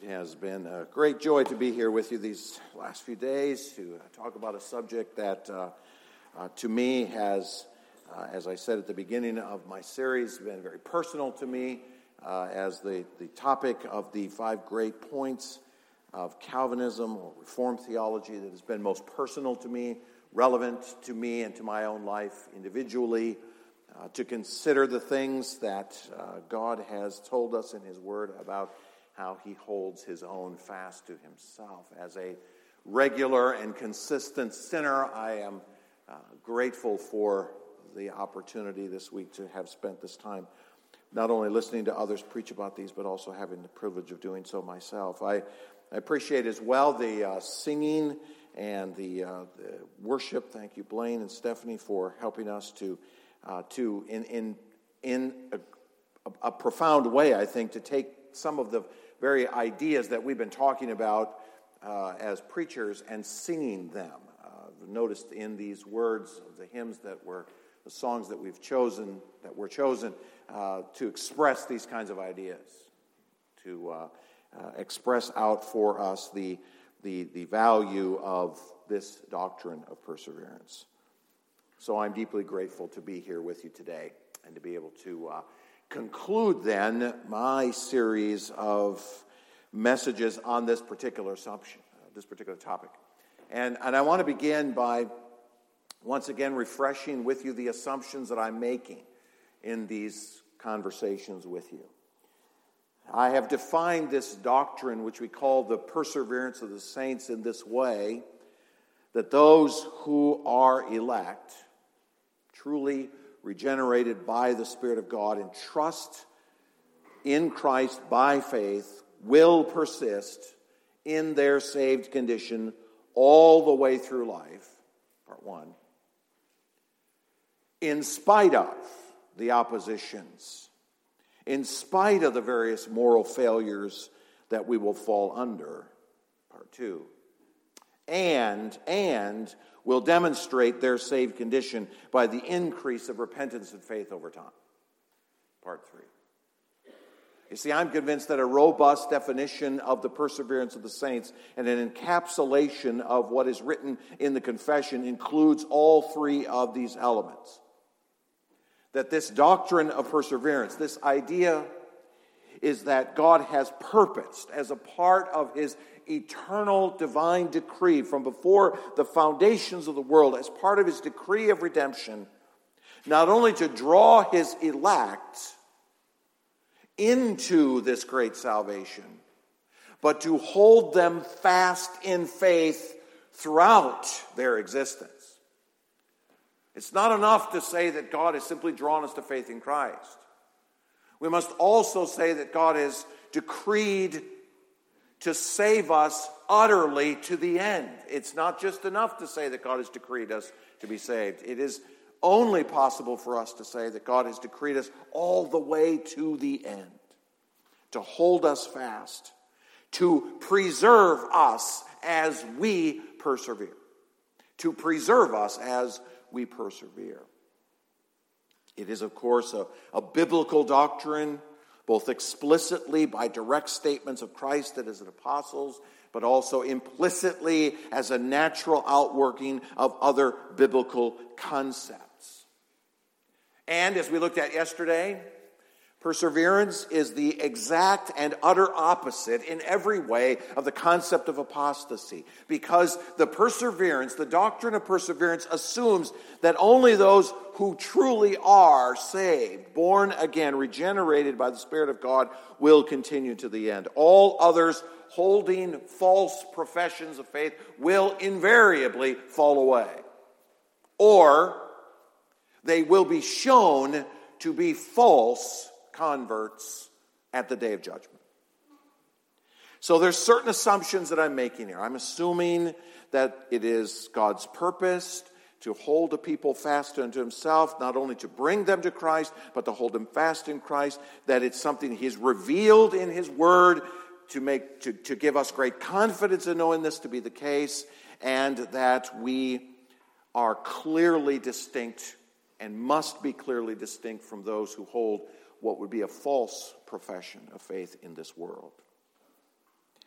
It has been a great joy to be here with you these last few days to talk about a subject that to me has, as I said at the beginning of my series, been very personal to me as the topic of the 5 great points of Calvinism or Reformed theology that has been most personal to me, relevant to me and to my own life individually, to consider the things that God has told us in His Word about how He holds His own fast to Himself. As a regular and consistent sinner, I am grateful for the opportunity this week to have spent this time not only listening to others preach about these, but also having the privilege of doing so myself. I appreciate as well the singing and the worship. Thank you, Blaine and Stephanie, for helping us to in a profound way, I think, to take some of the very ideas that we've been talking about as preachers and singing them. Noticed in these words of the hymns that were the songs that were chosen to express these kinds of ideas, to express out for us the value of this doctrine of perseverance. So I'm deeply grateful to be here with you today and to be able to conclude then my series of messages on this particular assumption, this particular topic. And I want to begin by once again refreshing with you the assumptions that I'm making in these conversations with you. I have defined this doctrine, which we call the perseverance of the saints, in this way, that those who are elect, truly regenerated by the Spirit of God and trust in Christ by faith, will persist in their saved condition all the way through life, part one, in spite of the oppositions, in spite of the various moral failures that we will fall under, part two, and will demonstrate their saved condition by the increase of repentance and faith over time, part three. You see, I'm convinced that a robust definition of the perseverance of the saints and an encapsulation of what is written in the confession includes all 3 of these elements. That this doctrine of perseverance, this idea is that God has purposed as a part of His eternal divine decree from before the foundations of the world, as part of His decree of redemption, not only to draw His elect into this great salvation, but to hold them fast in faith throughout their existence. It's not enough to say that God has simply drawn us to faith in Christ. We must also say that God has decreed to save us utterly to the end. It's not just enough to say that God has decreed us to be saved. It is only possible for us to say that God has decreed us all the way to the end, to hold us fast, to preserve us as we persevere, to preserve us as we persevere. It is, of course, a biblical doctrine, both explicitly by direct statements of Christ and His apostles, but also implicitly as a natural outworking of other biblical concepts. And as we looked at yesterday, perseverance is the exact and utter opposite in every way of the concept of apostasy, because the doctrine of perseverance assumes that only those who truly are saved, born again, regenerated by the Spirit of God, will continue to the end. All others holding false professions of faith will invariably fall away, or they will be shown to be false converts at the day of judgment. So there's certain assumptions that I'm making here. I'm assuming that it is God's purpose to hold the people fast unto Himself, not only to bring them to Christ, but to hold them fast in Christ, that it's something He's revealed in His Word to give us great confidence in knowing this to be the case, and that we are clearly distinct and must be clearly distinct from those who hold what would be a false profession of faith in this world.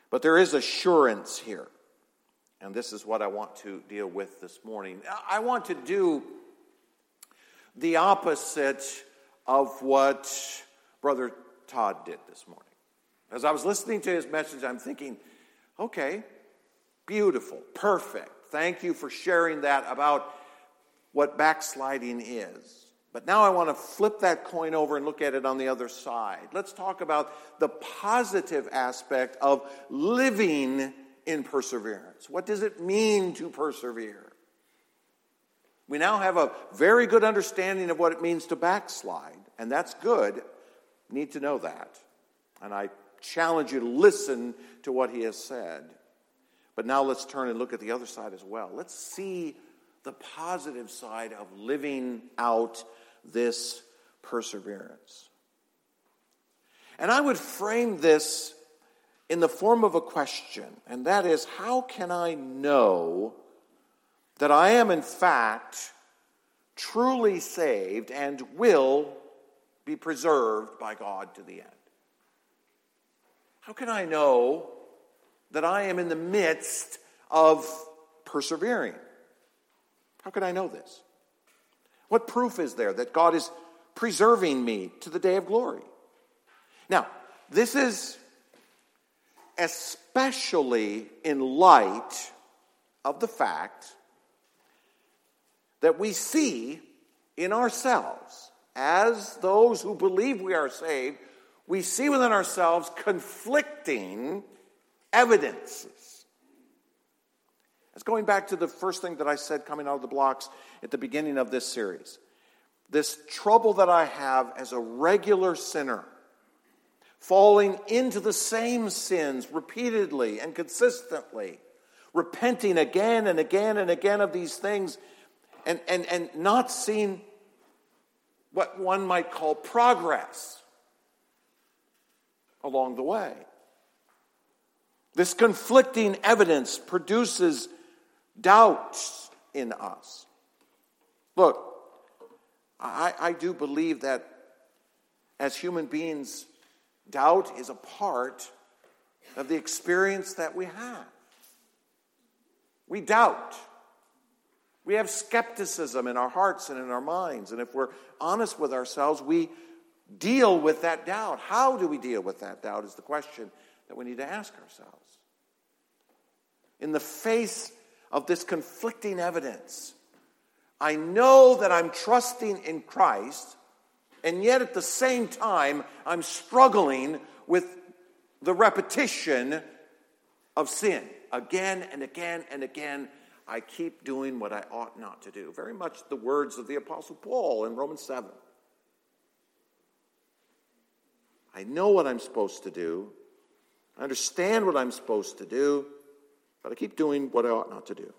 But there is assurance here. And this is what I want to deal with this morning. I want to do the opposite of what Brother Todd did this morning. As I was listening to his message, I'm thinking, okay, beautiful, perfect. Thank you for sharing that about what backsliding is. But now I want to flip that coin over and look at it on the other side. Let's talk about the positive aspect of living in perseverance. What does it mean to persevere? We now have a very good understanding of what it means to backslide, and that's good. Need to know that. And I challenge you to listen to what he has said. But now let's turn and look at the other side as well. Let's see the positive side of living out this perseverance. And I would frame this in the form of a question, and that is, how can I know that I am in fact truly saved and will be preserved by God to the end? How can I know that I am in the midst of persevering? How can I know this? What proof is there that God is preserving me to the day of glory? Now, this is especially in light of the fact that we see in ourselves, as those who believe we are saved, we see within ourselves conflicting evidences. It's going back to the first thing that I said coming out of the blocks at the beginning of this series. This trouble that I have as a regular sinner, falling into the same sins repeatedly and consistently, repenting again and again and again of these things, and not seeing what one might call progress along the way. This conflicting evidence produces doubts in us. Look, I do believe that as human beings, doubt is a part of the experience that we have. We doubt. We have skepticism in our hearts and in our minds. And if we're honest with ourselves, we deal with that doubt. How do we deal with that doubt is the question that we need to ask ourselves. In the face of this conflicting evidence, I know that I'm trusting in Christ, and yet at the same time, I'm struggling with the repetition of sin. Again and again and again, I keep doing what I ought not to do. Very much the words of the Apostle Paul in Romans 7. I know what I'm supposed to do. I understand what I'm supposed to do, but I keep doing what I ought not to do.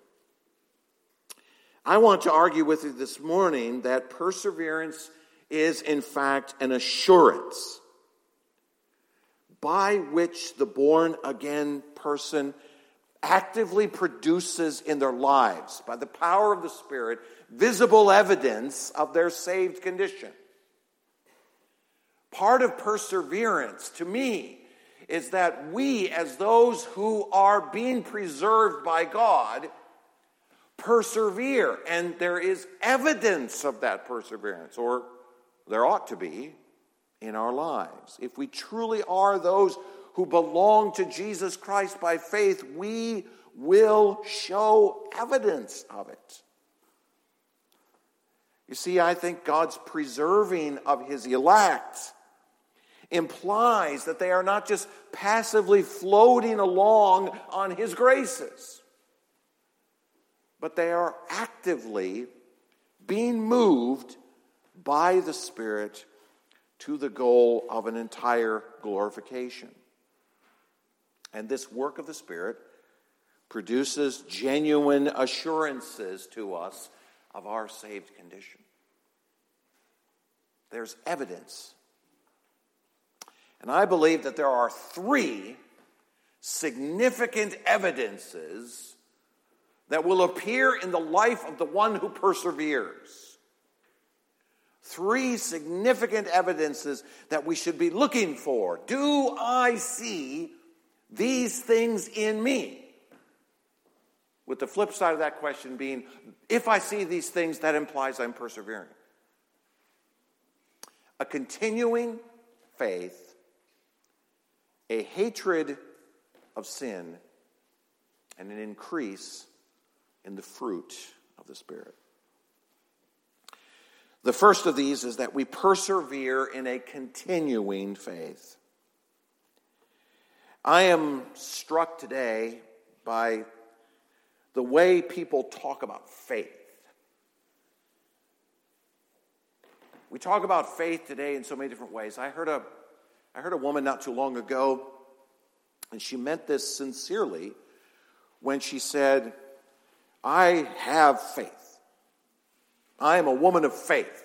I want to argue with you this morning that perseverance is, in fact, an assurance by which the born-again person actively produces in their lives, by the power of the Spirit, visible evidence of their saved condition. Part of perseverance, to me, is that we, as those who are being preserved by God, persevere. And there is evidence of that perseverance, or there ought to be, in our lives. If we truly are those who belong to Jesus Christ by faith, we will show evidence of it. You see, I think God's preserving of his elect implies that they are not just passively floating along on his graces, but they are actively being moved by the Spirit to the goal of an entire glorification. And this work of the Spirit produces genuine assurances to us of our saved condition. There's evidence. And I believe that there are three significant evidences that will appear in the life of the one who perseveres. Three significant evidences that we should be looking for. Do I see these things in me? With the flip side of that question being, if I see these things, that implies I'm persevering. A continuing faith, a hatred of sin, and an increase in the fruit of the Spirit. The first of these is that we persevere in a continuing faith. I am struck today by the way people talk about faith. We talk about faith today in so many different ways. I heard a woman not too long ago, and she meant this sincerely when she said, I have faith. I am a woman of faith.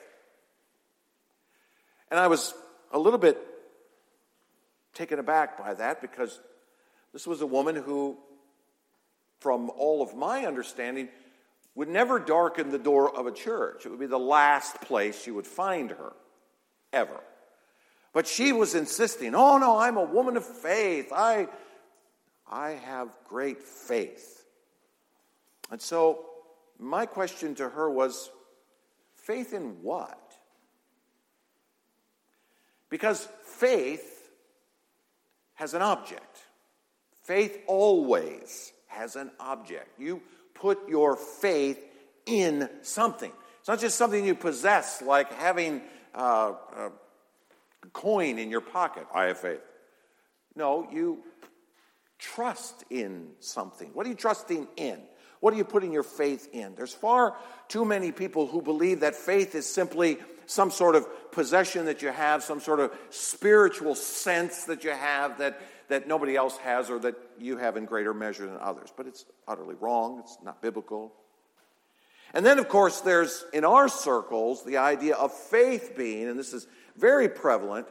And I was a little bit taken aback by that, because this was a woman who, from all of my understanding, would never darken the door of a church. It would be the last place you would find her, ever. But she was insisting, oh no, I'm a woman of faith. I have great faith. And so my question to her was, faith in what? Because faith has an object. Faith always has an object. You put your faith in something. It's not just something you possess, like having a coin in your pocket. I have faith. No, you trust in something. What are you trusting in? What are you putting your faith in? There's far too many people who believe that faith is simply some sort of possession that you have, some sort of spiritual sense that you have that nobody else has, or that you have in greater measure than others. But it's utterly wrong. It's not biblical. And then, of course, there's, in our circles, the idea of faith being, and this is very prevalent,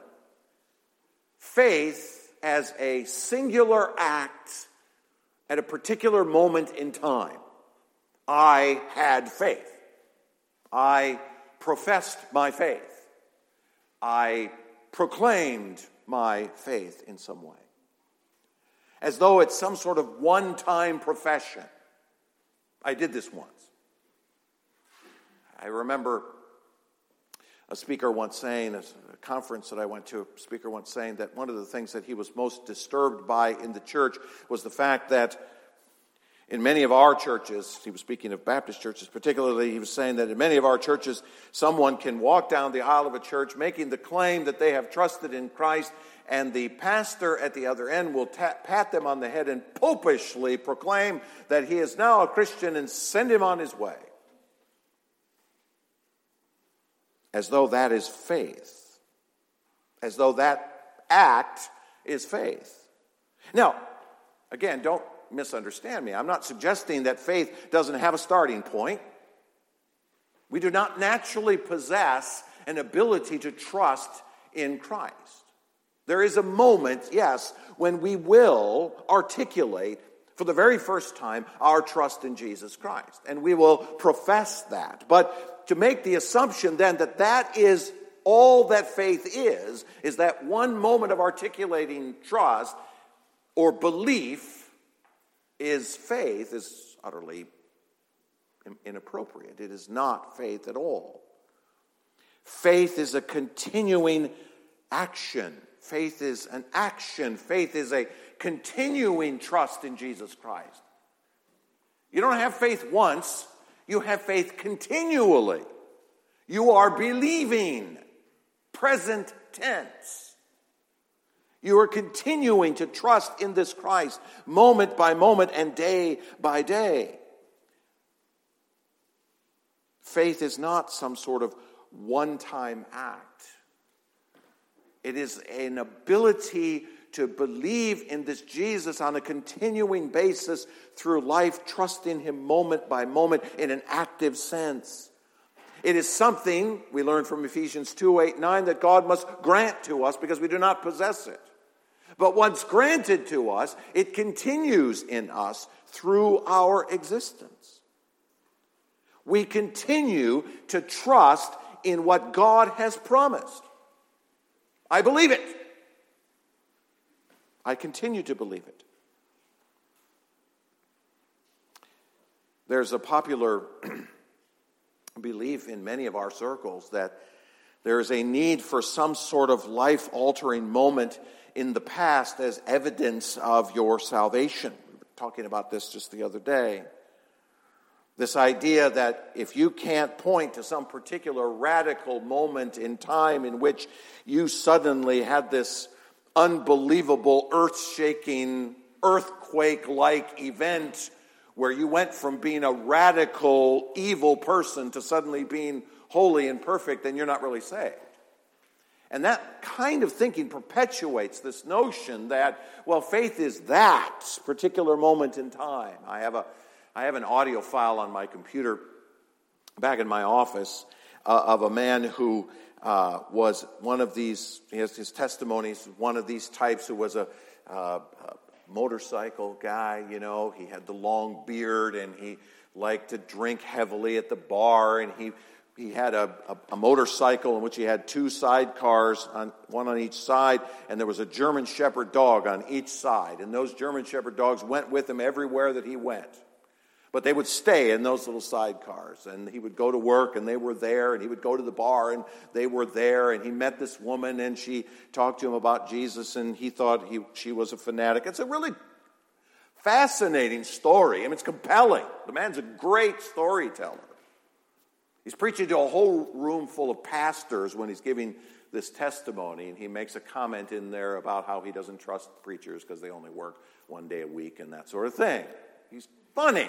faith as a singular act at a particular moment in time. I had faith. I professed my faith. I proclaimed my faith in some way. As though it's some sort of one-time profession. I did this once. I remember a speaker once saying, at a conference that I went to, a speaker once saying that one of the things that he was most disturbed by in the church was the fact that in many of our churches, he was speaking of Baptist churches particularly, he was saying that in many of our churches, someone can walk down the aisle of a church making the claim that they have trusted in Christ, and the pastor at the other end will pat them on the head and popishly proclaim that he is now a Christian and send him on his way. As though that is faith. As though that act is faith. Now, again, don't misunderstand me. I'm not suggesting that faith doesn't have a starting point. We do not naturally possess an ability to trust in Christ. There is a moment, yes, when we will articulate for the very first time our trust in Jesus Christ. And we will profess that. But to make the assumption then that that is all that faith is that one moment of articulating trust or belief is faith, is utterly inappropriate. It is not faith at all. Faith is a continuing action. Faith is an action. Faith is a continuing trust in Jesus Christ. You don't have faith once. You have faith continually. You are believing. Present tense. You are continuing to trust in this Christ moment by moment and day by day. Faith is not some sort of one-time act. It is an ability to believe in this Jesus on a continuing basis through life, trusting him moment by moment in an active sense. It is something, we learn from Ephesians 2:8-9, that God must grant to us because we do not possess it. But once granted to us, it continues in us through our existence. We continue to trust in what God has promised. I believe it. I continue to believe it. There's a popular belief in many of our circles that there is a need for some sort of life-altering moment in the past as evidence of your salvation. We were talking about this just the other day. This idea that if you can't point to some particular radical moment in time in which you suddenly had this unbelievable, earth-shaking, earthquake-like event where you went from being a radical, evil person to suddenly being holy and perfect, then you're not really saved. And that kind of thinking perpetuates this notion that, well, faith is that particular moment in time. I have an audio file on my computer back in my office of a man who was one of these, his testimonies, one of these types who was a motorcycle guy, you know. He had the long beard and he liked to drink heavily at the bar, and he had a motorcycle in which he had two sidecars, one on each side, and there was a German Shepherd dog on each side. And those German Shepherd dogs went with him everywhere that he went. But they would stay in those little sidecars. And he would go to work, and they were there. And he would go to the bar, and they were there. And he met this woman, and she talked to him about Jesus, and he thought she was a fanatic. It's a really fascinating story. I mean, it's compelling. The man's a great storyteller. He's preaching to a whole room full of pastors when he's giving this testimony, and he makes a comment in there about how he doesn't trust preachers because they only work one day a week and that sort of thing. He's funny.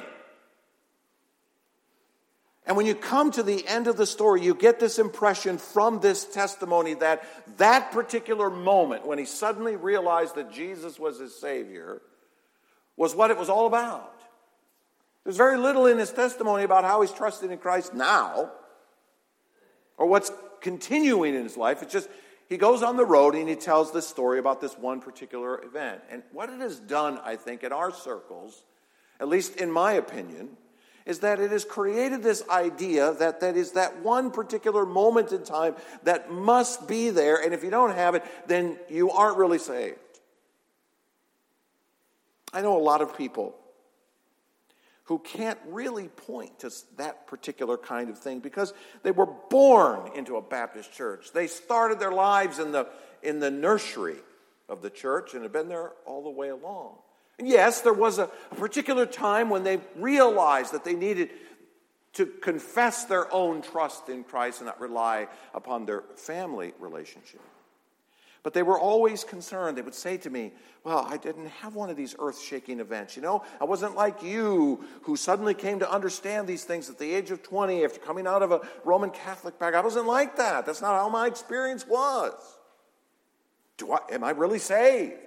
And when you come to the end of the story, you get this impression from this testimony that that particular moment when he suddenly realized that Jesus was his Savior was what it was all about. There's very little in his testimony about how he's trusting in Christ now or what's continuing in his life. It's just he goes on the road and he tells this story about this one particular event. And what it has done, I think, in our circles, at least in my opinion, is that it has created this idea that is that one particular moment in time that must be there, and if you don't have it, then you aren't really saved. I know a lot of people who can't really point to that particular kind of thing because they were born into a Baptist church. They started their lives in the nursery of the church and have been there all the way along. And yes, there was a particular time when they realized that they needed to confess their own trust in Christ and not rely upon their family relationship. But they were always concerned. They would say to me, well, I didn't have one of these earth-shaking events. You know, I wasn't like you who suddenly came to understand these things at the age of 20 after coming out of a Roman Catholic background. I wasn't like that. That's not how my experience was. Am I really saved?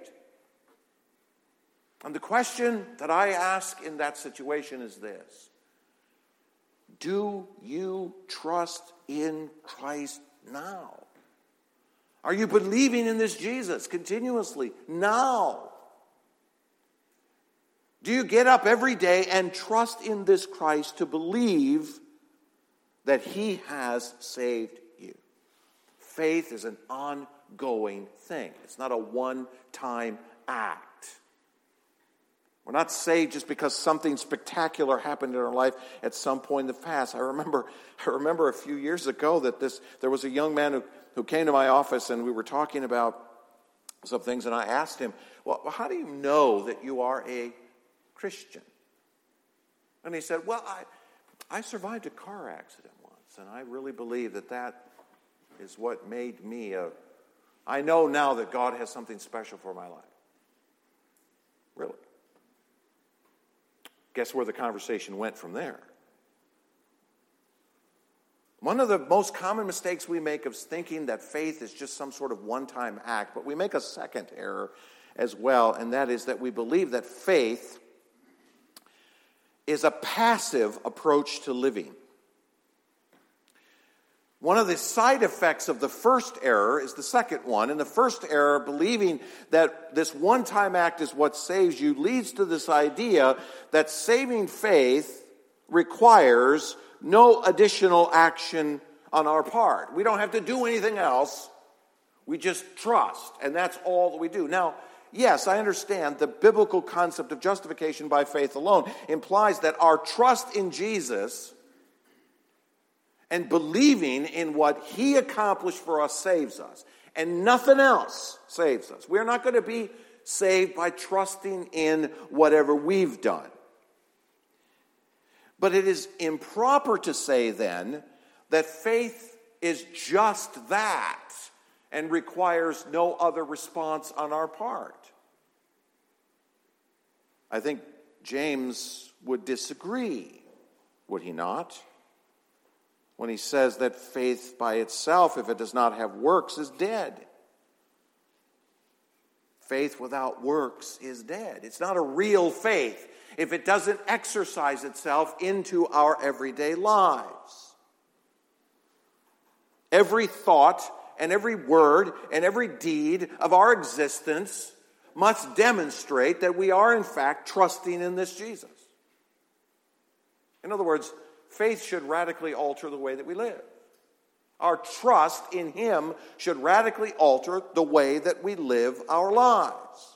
And the question that I ask in that situation is this: do you trust in Christ now? Are you believing in this Jesus continuously now? Do you get up every day and trust in this Christ to believe that he has saved you? Faith is an ongoing thing. It's not a one-time act. We're not saved just because something spectacular happened in our life at some point in the past. I remember a few years ago that there was a young man who came to my office, and we were talking about some things, and I asked him, well, how do you know that you are a Christian? And he said, well, I survived a car accident once, and I really believe that is what made me I know now that God has something special for my life. Really? Guess where the conversation went from there? One of the most common mistakes we make is thinking that faith is just some sort of one-time act, but we make a second error as well, and that is that we believe that faith is a passive approach to living. One of the side effects of the first error is the second one. And the first error, believing that this one-time act is what saves you, leads to this idea that saving faith requires no additional action on our part. We don't have to do anything else. We just trust, and that's all that we do. Now, yes, I understand the biblical concept of justification by faith alone implies that our trust in Jesus and believing in what he accomplished for us saves us. And nothing else saves us. We're not going to be saved by trusting in whatever we've done. But it is improper to say then that faith is just that and requires no other response on our part. I think James would disagree, would he not? When he says that faith by itself, if it does not have works, is dead. Faith without works is dead. It's not a real faith if it doesn't exercise itself into our everyday lives. Every thought and every word and every deed of our existence must demonstrate that we are in fact trusting in this Jesus. In other words, faith should radically alter the way that we live. Our trust in him should radically alter the way that we live our lives.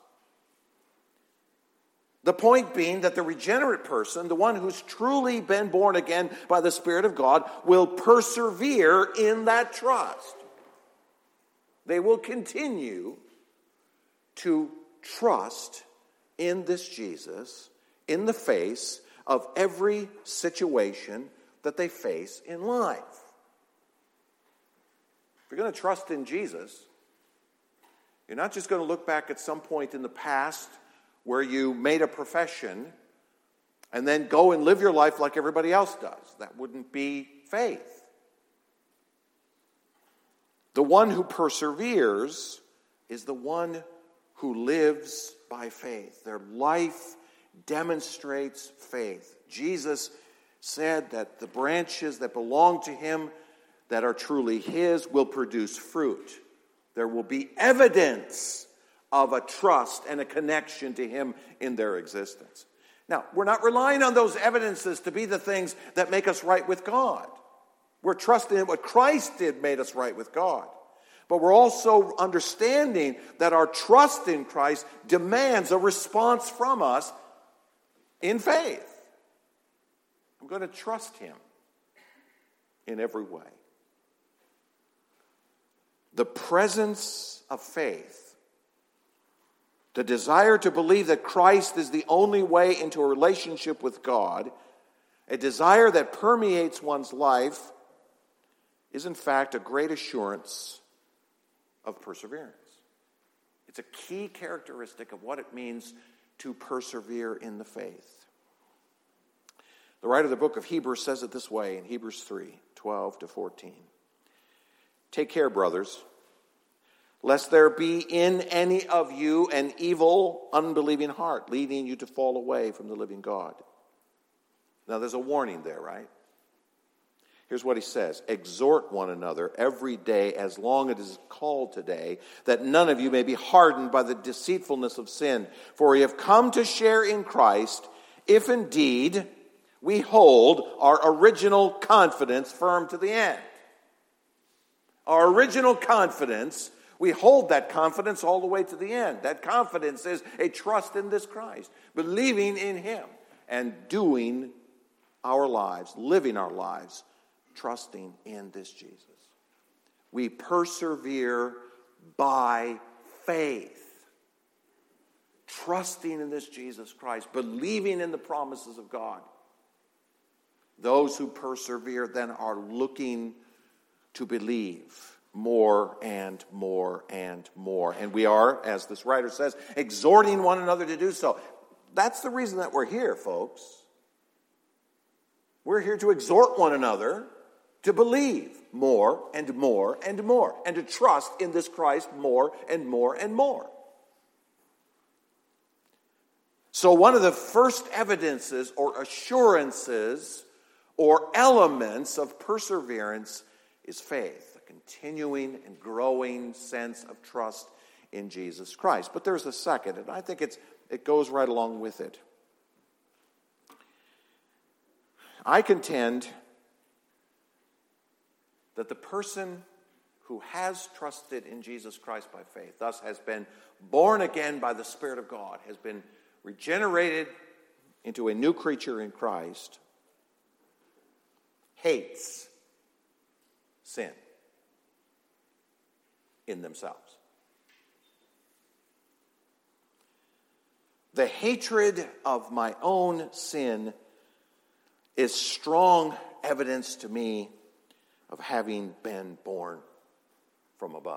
The point being that the regenerate person, the one who's truly been born again by the Spirit of God, will persevere in that trust. They will continue to trust in this Jesus in the face of every situation that they face in life. If you're going to trust in Jesus, you're not just going to look back at some point in the past where you made a profession and then go and live your life like everybody else does. That wouldn't be faith. The one who perseveres is the one who lives by faith. Their life demonstrates faith. Jesus said that the branches that belong to him that are truly his will produce fruit. There will be evidence of a trust and a connection to him in their existence. Now, we're not relying on those evidences to be the things that make us right with God. We're trusting in what Christ did made us right with God. But we're also understanding that our trust in Christ demands a response from us in faith. I'm going to trust him in every way. The presence of faith, the desire to believe that Christ is the only way into a relationship with God, a desire that permeates one's life, is in fact a great assurance of perseverance. It's a key characteristic of what it means to persevere in the faith. The writer of the book of Hebrews says it this way in Hebrews 3:12-14. Take care, brothers, lest there be in any of you an evil, unbelieving heart, leading you to fall away from the living God. Now, there's a warning there, right? Here's what he says. Exhort one another every day as long as it is called today, that none of you may be hardened by the deceitfulness of sin. For we have come to share in Christ, if indeed we hold our original confidence firm to the end. Our original confidence, we hold that confidence all the way to the end. That confidence is a trust in this Christ, believing in him, and doing our lives, living our lives, trusting in this Jesus. We persevere by faith, trusting in this Jesus Christ, believing in the promises of God. Those who persevere then are looking to believe more and more and more. And we are, as this writer says, exhorting one another to do so. That's the reason that we're here, folks. We're here to exhort one another to believe more and more and more, and to trust in this Christ more and more and more. So one of the first evidences or assurances or elements of perseverance is faith, a continuing and growing sense of trust in Jesus Christ. But there's a second, and I think it goes right along with it. I contend that the person who has trusted in Jesus Christ by faith, thus has been born again by the Spirit of God, has been regenerated into a new creature in Christ, hates sin in themselves. The hatred of my own sin is strong evidence to me of having been born from above.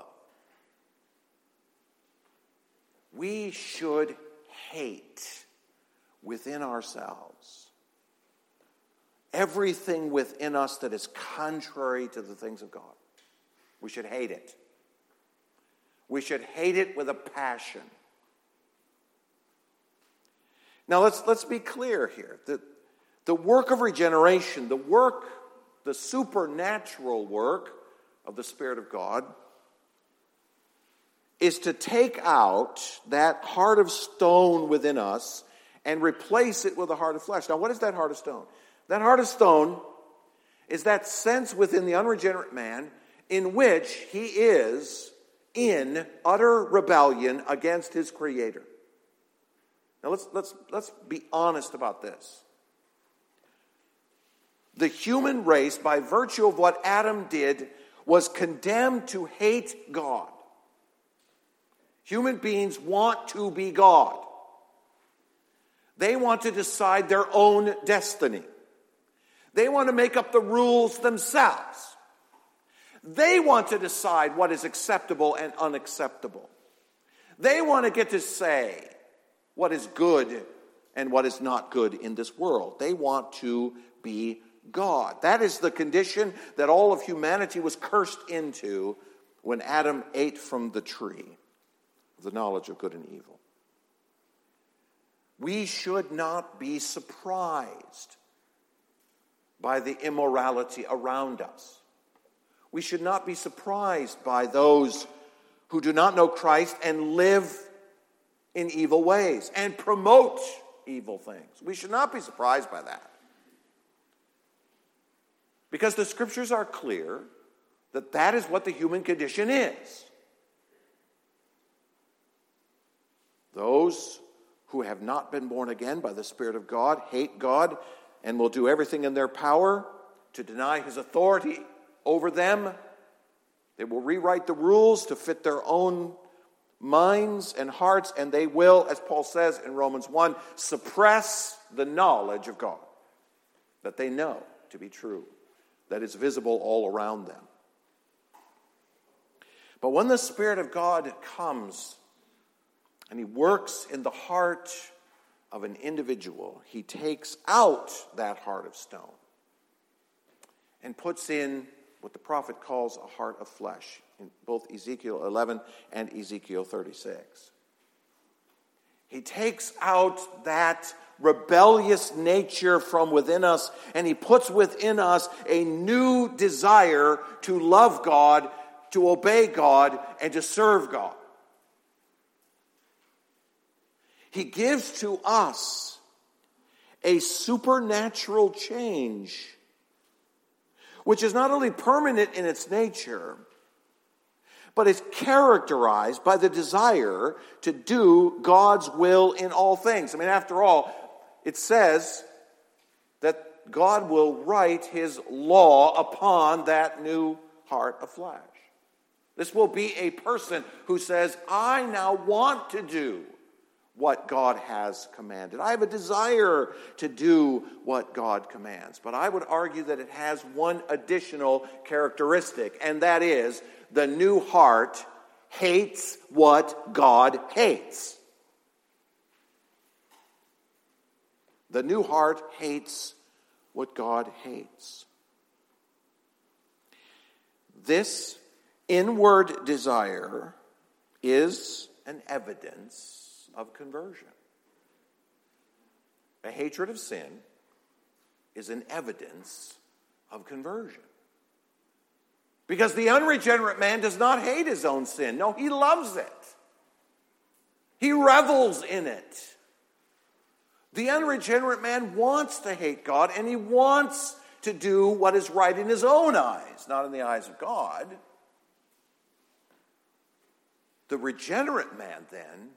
We should hate within ourselves everything within us that is contrary to the things of God. We should hate it. We should hate it with a passion. Now let's be clear here. The work of regeneration, the supernatural work of the Spirit of God, is to take out that heart of stone within us and replace it with a heart of flesh. Now, what is that heart of stone? That heart of stone is that sense within the unregenerate man in which he is in utter rebellion against his Creator. Now, let's be honest about this. The human race, by virtue of what Adam did, was condemned to hate God. Human beings want to be God. They want to decide their own destiny. They want to make up the rules themselves. They want to decide what is acceptable and unacceptable. They want to get to say what is good and what is not good in this world. They want to be God. That is the condition that all of humanity was cursed into when Adam ate from the tree of the knowledge of good and evil. We should not be surprised by the immorality around us. We should not be surprised by those who do not know Christ and live in evil ways and promote evil things. We should not be surprised by that. Because the Scriptures are clear that that is what the human condition is. Those who have not been born again by the Spirit of God hate God and will do everything in their power to deny His authority over them. They will rewrite the rules to fit their own minds and hearts, and they will, as Paul says in Romans 1, suppress the knowledge of God that they know to be true, that is visible all around them. But when the Spirit of God comes and He works in the heart of an individual, He takes out that heart of stone and puts in what the prophet calls a heart of flesh in both Ezekiel 11 and Ezekiel 36. He takes out that rebellious nature from within us, and He puts within us a new desire to love God, to obey God, and to serve God. He gives to us a supernatural change, which is not only permanent in its nature, but is characterized by the desire to do God's will in all things. I mean, after all, it says that God will write His law upon that new heart of flesh. This will be a person who says, I now want to do what God has commanded. I have a desire to do what God commands. But I would argue that it has one additional characteristic, and that is the new heart hates what God hates. The new heart hates what God hates. This inward desire is an evidence of conversion. A hatred of sin is an evidence of conversion. Because the unregenerate man does not hate his own sin. No, he loves it. He revels in it. The unregenerate man wants to hate God, and he wants to do what is right in his own eyes, not in the eyes of God. The regenerate man then,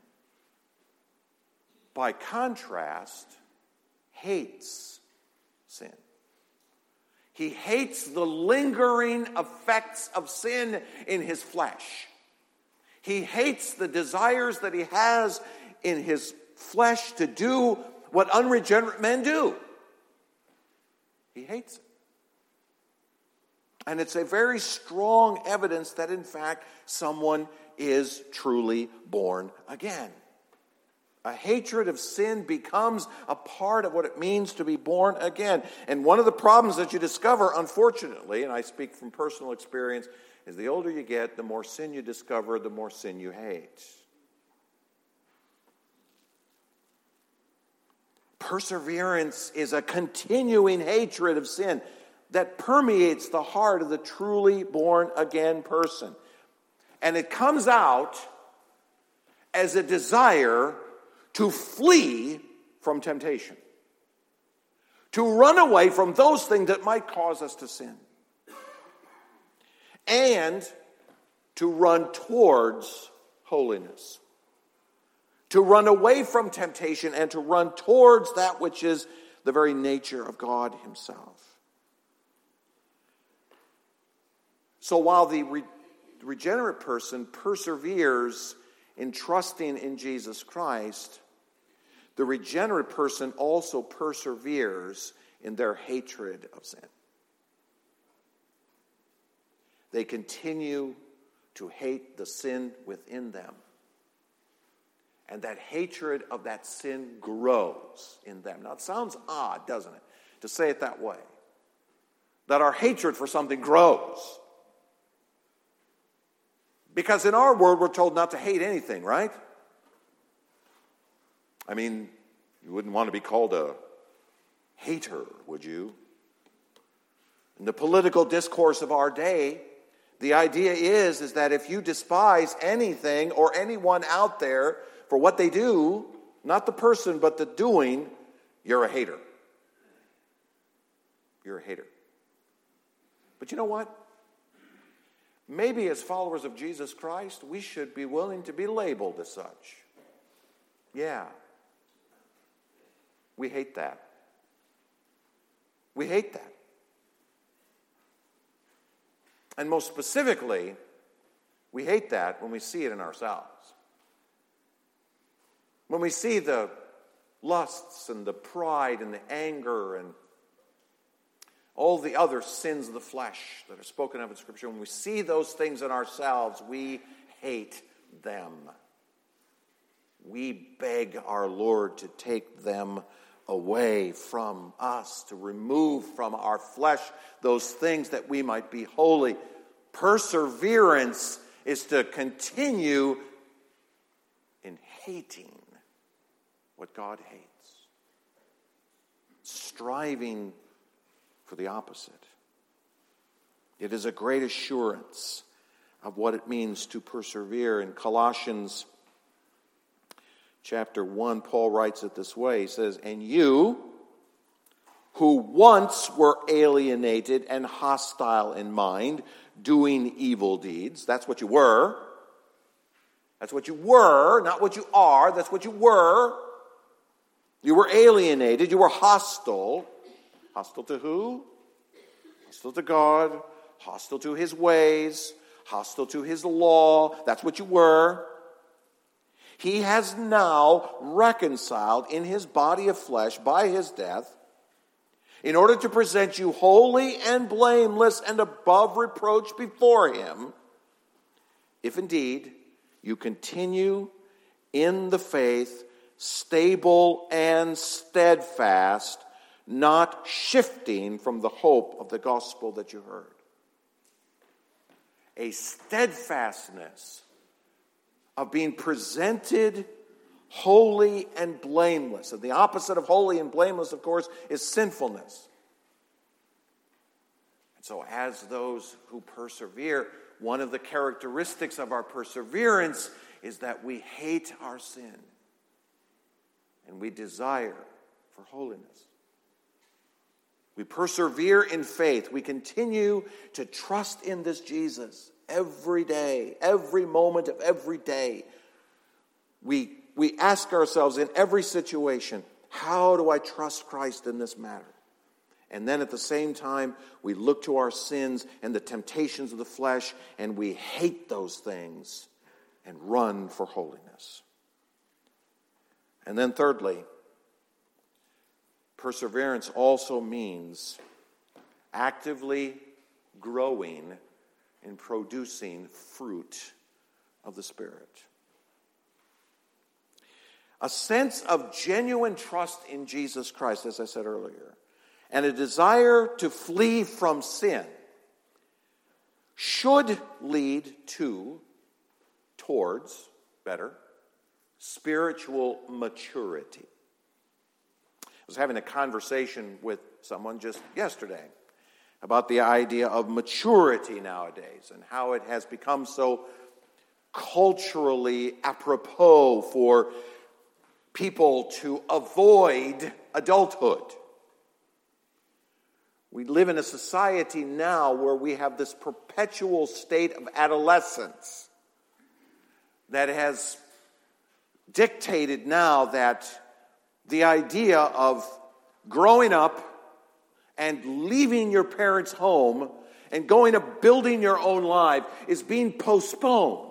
by contrast, hates sin. He hates the lingering effects of sin in his flesh. He hates the desires that he has in his flesh to do what unregenerate men do. He hates it. And it's a very strong evidence that, in fact, someone is truly born again. A hatred of sin becomes a part of what it means to be born again. And one of the problems that you discover, unfortunately, and I speak from personal experience, is the older you get, the more sin you discover, the more sin you hate. Perseverance is a continuing hatred of sin that permeates the heart of the truly born again person. And it comes out as a desire to flee from temptation, to run away from those things that might cause us to sin, and to run towards holiness, to run away from temptation and to run towards that which is the very nature of God himself. So while the regenerate person perseveres in trusting in Jesus Christ, the regenerate person also perseveres in their hatred of sin. They continue to hate the sin within them. And that hatred of that sin grows in them. Now, it sounds odd, doesn't it, to say it that way? That our hatred for something grows. Because in our world, we're told not to hate anything, right? I mean, you wouldn't want to be called a hater, would you? In the political discourse of our day, the idea is that if you despise anything or anyone out there for what they do, not the person, but the doing, you're a hater. You're a hater. But you know what? Maybe as followers of Jesus Christ, we should be willing to be labeled as such. Yeah. We hate that. We hate that. And most specifically, we hate that when we see it in ourselves. When we see the lusts and the pride and the anger and all the other sins of the flesh that are spoken of in Scripture, when we see those things in ourselves, we hate them. We beg our Lord to take them away from us, to remove from our flesh those things that we might be holy. Perseverance is to continue in hating what God hates, striving for the opposite. It is a great assurance of what it means to persevere. In Colossians chapter 1, Paul writes it this way. He says, "And you, who once were alienated and hostile in mind, doing evil deeds," that's what you were. That's what you were, not what you are. That's what you were. You were alienated. You were hostile. Hostile to who? Hostile to God. Hostile to his ways. Hostile to his law. That's what you were. He has now reconciled in his body of flesh by his death, in order to present you holy and blameless and above reproach before him, if indeed you continue in the faith, stable and steadfast, not shifting from the hope of the gospel that you heard. A steadfastness of being presented holy and blameless. And the opposite of holy and blameless, of course, is sinfulness. And so as those who persevere, one of the characteristics of our perseverance is that we hate our sin and we desire for holiness. We persevere in faith. We continue to trust in this Jesus every day, every moment of every day. We ask ourselves in every situation, how do I trust Christ in this matter? And then at the same time, we look to our sins and the temptations of the flesh, and we hate those things and run for holiness. And then thirdly, perseverance also means actively growing and producing fruit of the Spirit. A sense of genuine trust in Jesus Christ, as I said earlier, and a desire to flee from sin should lead towards spiritual maturity. I was having a conversation with someone just yesterday about the idea of maturity nowadays and how it has become so culturally apropos for people to avoid adulthood. We live in a society now where we have this perpetual state of adolescence that has dictated now that the idea of growing up and leaving your parents' home and going to building your own life is being postponed.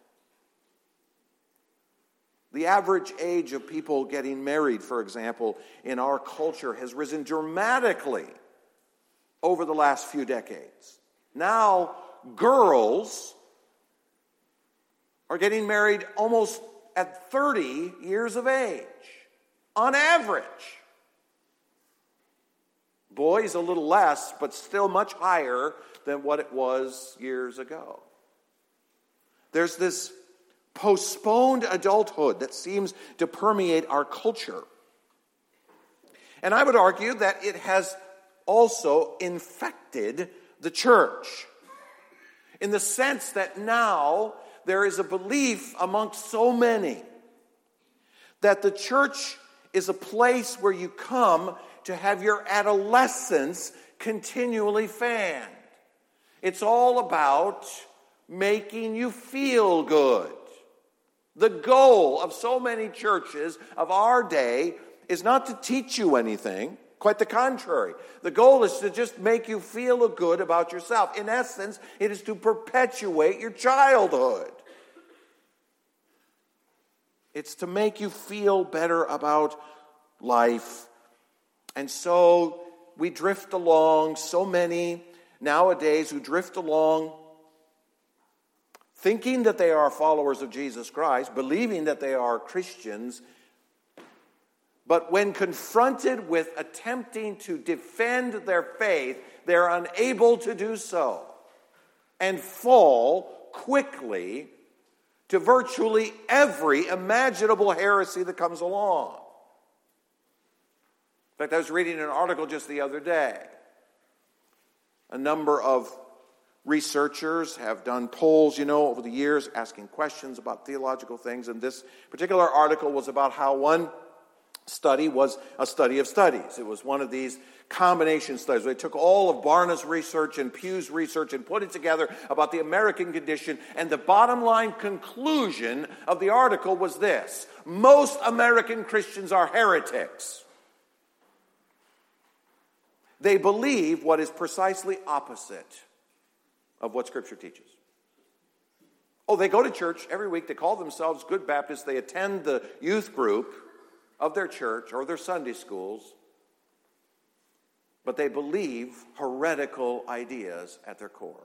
The average age of people getting married, for example, in our culture has risen dramatically over the last few decades. Now, girls are getting married almost at 30 years of age, on average. Boys a little less, but still much higher than what it was years ago. There's this postponed adulthood that seems to permeate our culture. And I would argue that it has also infected the church, in the sense that now there is a belief amongst so many that the church is a place where you come to have your adolescence continually fanned. It's all about making you feel good. The goal of so many churches of our day is not to teach you anything. Quite the contrary. The goal is to just make you feel good about yourself. In essence, it is to perpetuate your childhood. It's to make you feel better about life. And so we drift along, so many nowadays who drift along thinking that they are followers of Jesus Christ, believing that they are Christians, but when confronted with attempting to defend their faith, they're unable to do so and fall quickly to virtually every imaginable heresy that comes along. In fact, I was reading an article just the other day. A number of researchers have done polls, over the years, asking questions about theological things. And this particular article was about how one study was a study of studies. It was one of these combination studies. They took all of Barna's research and Pew's research and put it together about the American condition. And the bottom line conclusion of the article was this: most American Christians are heretics. They believe what is precisely opposite of what Scripture teaches. Oh, they go to church every week. They call themselves Good Baptists. They attend the youth group of their church or their Sunday schools. But they believe heretical ideas at their core.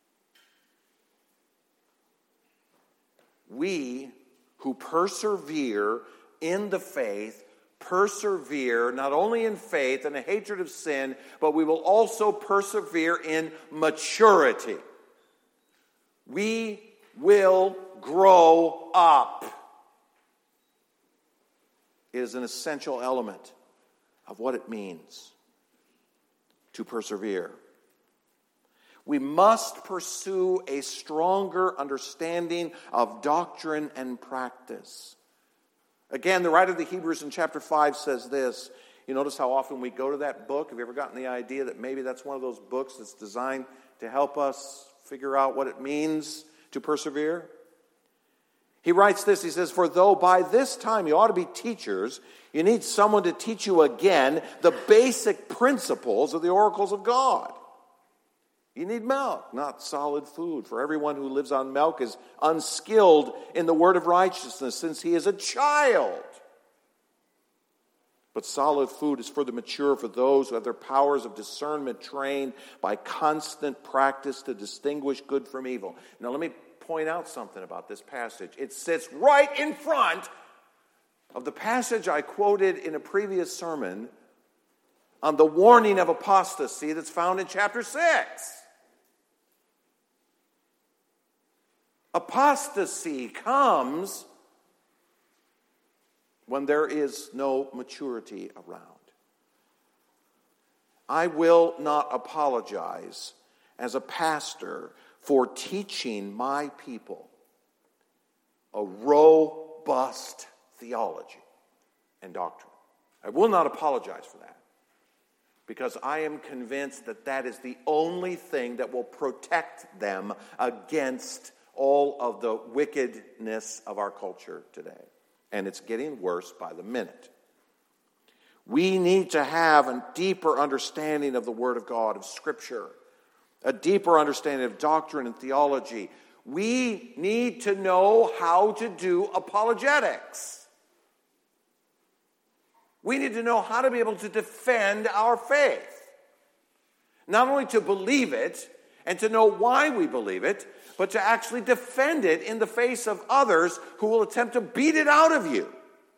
We who persevere in the faith persevere not only in faith and a hatred of sin, but we will also persevere in maturity. We will grow up. It is an essential element of what it means to persevere. We must pursue a stronger understanding of doctrine and practice. Again, the writer of the Hebrews in chapter 5 says this. You notice how often we go to that book? Have you ever gotten the idea that maybe that's one of those books that's designed to help us figure out what it means to persevere? He writes this, he says, "For though by this time you ought to be teachers, you need someone to teach you again the basic principles of the oracles of God." You need milk, not solid food. For everyone who lives on milk is unskilled in the word of righteousness, since he is a child. But solid food is for the mature, for those who have their powers of discernment trained by constant practice to distinguish good from evil. Now let me point out something about this passage. It sits right in front of the passage I quoted in a previous sermon on the warning of apostasy that's found in chapter 6. Apostasy comes when there is no maturity around. I will not apologize as a pastor for teaching my people a robust theology and doctrine. I will not apologize for that, because I am convinced that that is the only thing that will protect them against all of the wickedness of our culture today. And it's getting worse by the minute. We need to have a deeper understanding of the Word of God, of Scripture, a deeper understanding of doctrine and theology. We need to know how to do apologetics. We need to know how to be able to defend our faith. Not only to believe it and to know why we believe it, but to actually defend it in the face of others who will attempt to beat it out of you.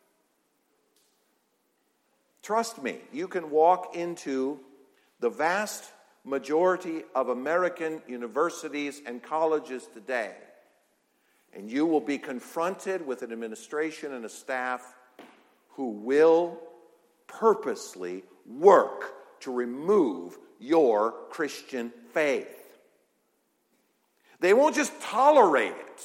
Trust me, you can walk into the vast majority of American universities and colleges today, and you will be confronted with an administration and a staff who will purposely work to remove your Christian faith. They won't just tolerate it.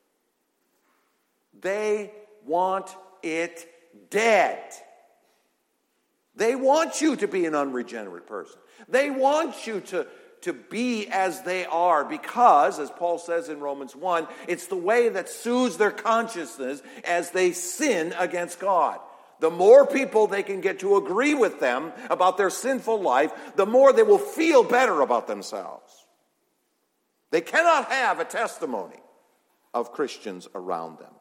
They want it dead. They want you to be an unregenerate person. They want you to be as they are because, as Paul says in Romans 1, it's the way that soothes their consciousness as they sin against God. The more people they can get to agree with them about their sinful life, the more they will feel better about themselves. They cannot have a testimony of Christians around them.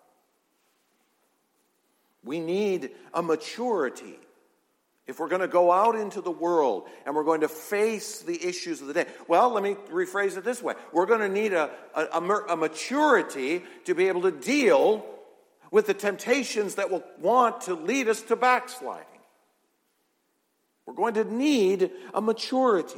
We need a maturity if we're going to go out into the world and we're going to face the issues of the day. Well, let me rephrase it this way. We're going to need a maturity to be able to deal with the temptations that will want to lead us to backsliding. We're going to need a maturity.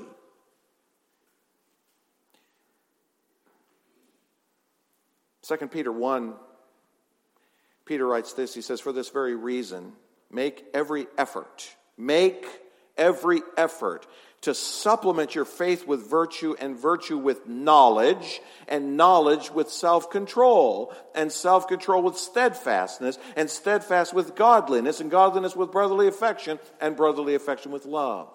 2 Peter 1, Peter writes this. He says, "For this very reason, make every effort to supplement your faith with virtue, and virtue with knowledge, and knowledge with self-control, and self-control with steadfastness, and steadfast with godliness, and godliness with brotherly affection, and brotherly affection with love."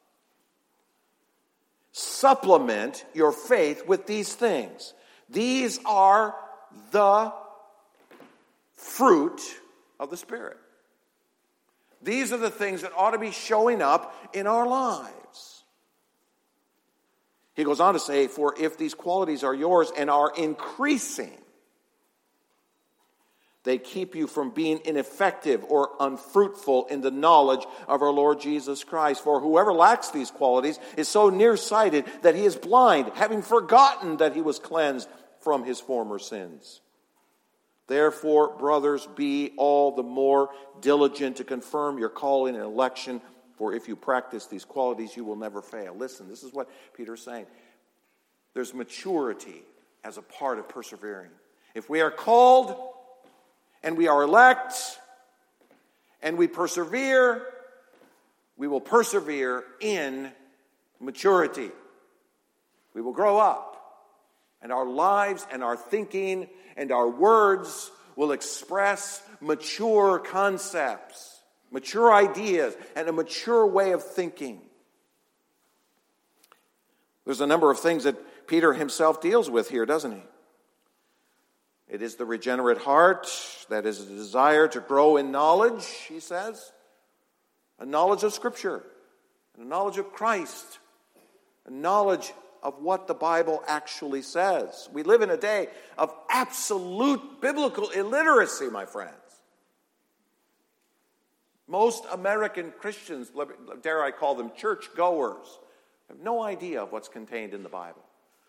Supplement your faith with these things. These are the fruit of the Spirit. These are the things that ought to be showing up in our lives. He goes on to say, "For if these qualities are yours and are increasing, they keep you from being ineffective or unfruitful in the knowledge of our Lord Jesus Christ. For whoever lacks these qualities is so nearsighted that he is blind, having forgotten that he was cleansed from his former sins. Therefore, brothers, be all the more diligent to confirm your calling and election, for if you practice these qualities, you will never fail." Listen, this is what Peter's saying. There's maturity as a part of persevering. If we are called and we are elect and we persevere, we will persevere in maturity. We will grow up. And our lives and our thinking and our words will express mature concepts, mature ideas, and a mature way of thinking. There's a number of things that Peter himself deals with here, doesn't he? It is the regenerate heart that is a desire to grow in knowledge, he says. A knowledge of Scripture, a knowledge of Christ, a knowledge of what the Bible actually says. We live in a day of absolute biblical illiteracy, my friends. Most American Christians, dare I call them churchgoers, have no idea of what's contained in the Bible.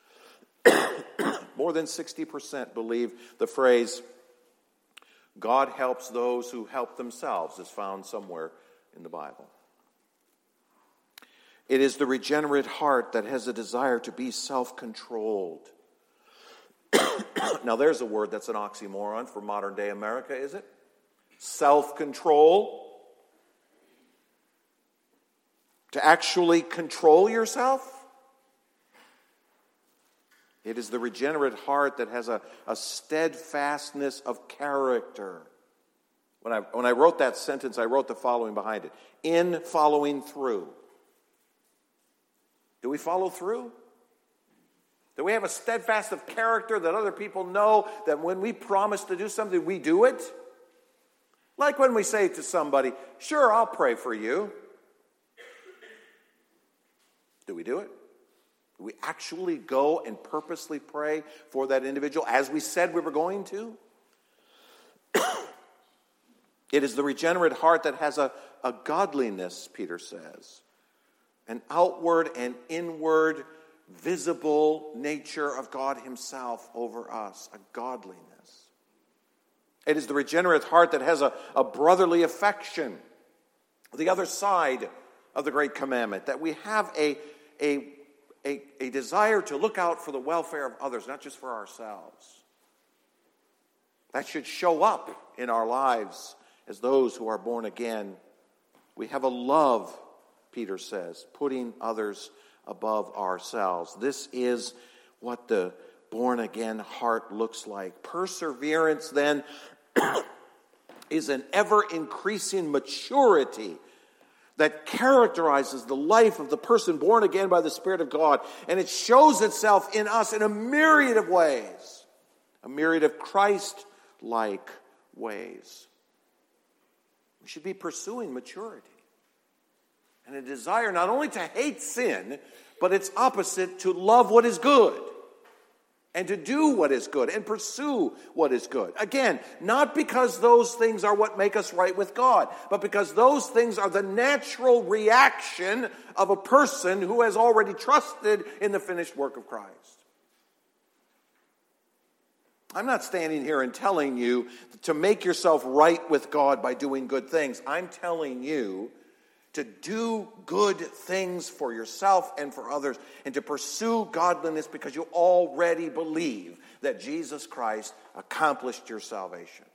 More than 60% believe the phrase, God helps those who help themselves, is found somewhere in the Bible. It is the regenerate heart that has a desire to be self-controlled. Now there's a word that's an oxymoron for modern day America, is it? Self-control. To actually control yourself. It is the regenerate heart that has a steadfastness of character. When I wrote that sentence, I wrote the following behind it. In following through. Do we follow through? Do we have a steadfast of character that other people know that when we promise to do something, we do it? Like when we say to somebody, sure, I'll pray for you. Do we do it? Do we actually go and purposely pray for that individual as we said we were going to? It is the regenerate heart that has a godliness, Peter says. An outward and inward, visible nature of God himself over us. A godliness. It is the regenerate heart that has a brotherly affection. The other side of the great commandment. That we have a desire to look out for the welfare of others, not just for ourselves. That should show up in our lives as those who are born again. We have a love, Peter says, putting others above ourselves. This is what the born again heart looks like. Perseverance, then, is an ever-increasing maturity that characterizes the life of the person born again by the Spirit of God. And it shows itself in us in a myriad of ways. A myriad of Christ-like ways. We should be pursuing maturity. And a desire not only to hate sin, but its opposite, to love what is good. And to do what is good and pursue what is good. Again, not because those things are what make us right with God, but because those things are the natural reaction of a person who has already trusted in the finished work of Christ. I'm not standing here and telling you to make yourself right with God by doing good things. I'm telling you to do good things for yourself and for others, and to pursue godliness because you already believe that Jesus Christ accomplished your salvation.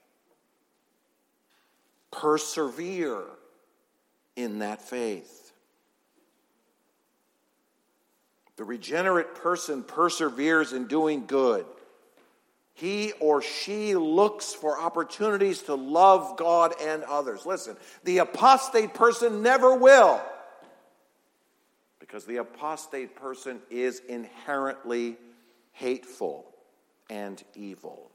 Persevere in that faith. The regenerate person perseveres in doing good. He or she looks for opportunities to love God and others. Listen, the apostate person never will. Because the apostate person is inherently hateful and evil.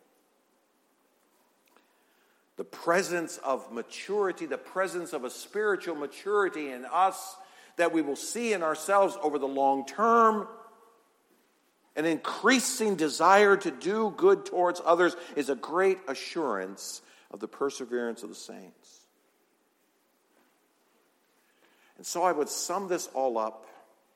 The presence of maturity, the presence of a spiritual maturity in us that we will see in ourselves over the long term, an increasing desire to do good towards others, is a great assurance of the perseverance of the saints. And so I would sum this all up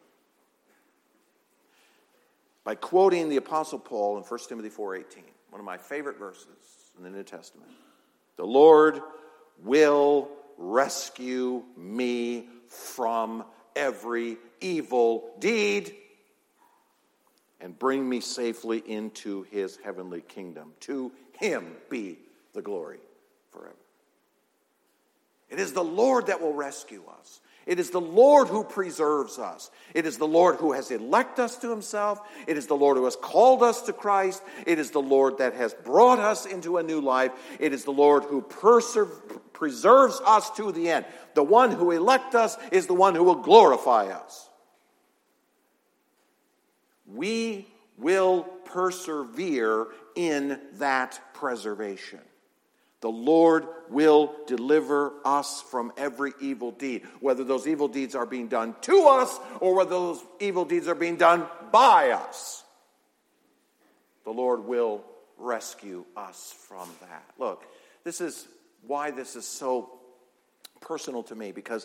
by quoting the Apostle Paul in 1 Timothy 4:18, one of my favorite verses in the New Testament. The Lord will rescue me from every evil deed and bring me safely into his heavenly kingdom. To him be the glory forever. It is the Lord that will rescue us. It is the Lord who preserves us. It is the Lord who has elected us to himself. It is the Lord who has called us to Christ. It is the Lord that has brought us into a new life. It is the Lord who preserves us to the end. The one who elects us is the one who will glorify us. We will persevere in that preservation. The Lord will deliver us from every evil deed, whether those evil deeds are being done to us or whether those evil deeds are being done by us. The Lord will rescue us from that. Look, this is why this is so personal to me, because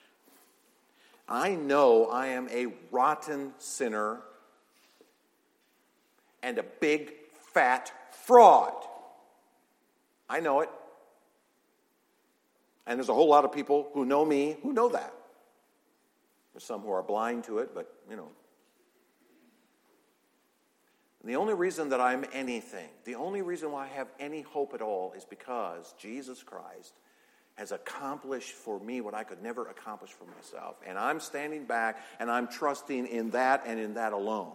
I know I am a rotten sinner and a big, fat fraud. I know it. And there's a whole lot of people who know me who know that. There's some who are blind to it, but, And the only reason that I'm anything, the only reason why I have any hope at all is because Jesus Christ has accomplished for me what I could never accomplish for myself. And I'm standing back and I'm trusting in that and in that alone.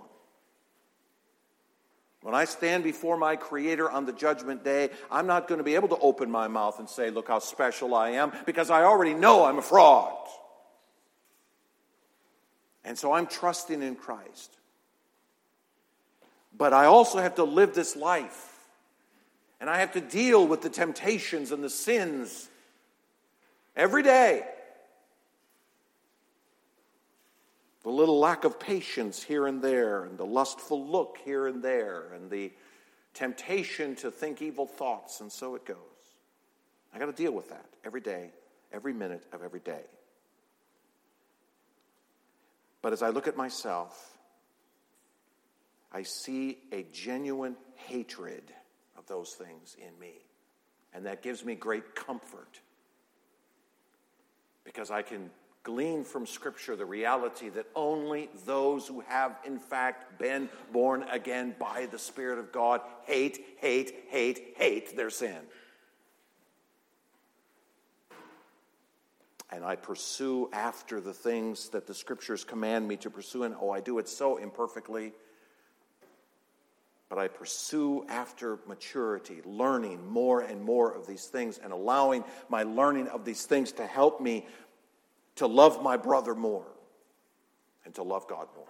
When I stand before my Creator on the judgment day, I'm not going to be able to open my mouth and say, look how special I am, because I already know I'm a fraud. And so I'm trusting in Christ. But I also have to live this life. And I have to deal with the temptations and the sins every day. The little lack of patience here and there, and the lustful look here and there, and the temptation to think evil thoughts, and so it goes. I got to deal with that every day, every minute of every day. But as I look at myself, I see a genuine hatred of those things in me. And that gives me great comfort, because I can glean from Scripture the reality that only those who have in fact been born again by the Spirit of God hate their sin. And I pursue after the things that the Scriptures command me to pursue, and I do it so imperfectly. But I pursue after maturity, learning more and more of these things, and allowing my learning of these things to help me to love my brother more and to love God more.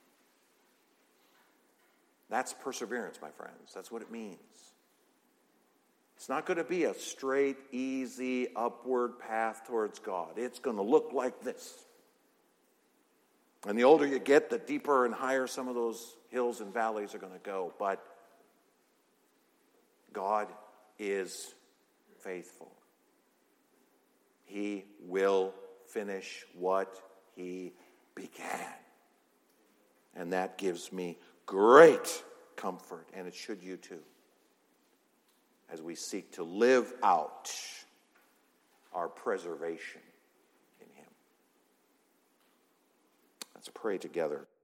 That's perseverance, my friends. That's what it means. It's not going to be a straight, easy, upward path towards God. It's going to look like this. And the older you get, the deeper and higher some of those hills and valleys are going to go. But God is faithful. He will finish what He began. And that gives me great comfort, and it should you too, as we seek to live out our preservation in Him. Let's pray together.